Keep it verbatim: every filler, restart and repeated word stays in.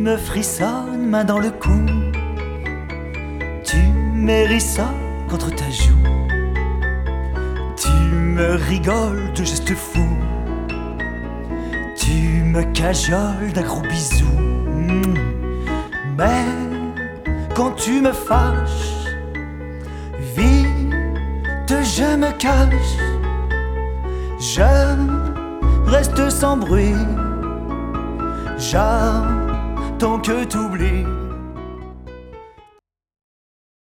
me frissonnes, main dans le cou. Tu m'hérissas contre ta joue. Tu me rigoles de gestes fous. Tu me cajoles d'un gros bisou. Mmh. Mais quand tu me fâches, vite je me cache. Je reste sans bruit. J'attends que t'oublies.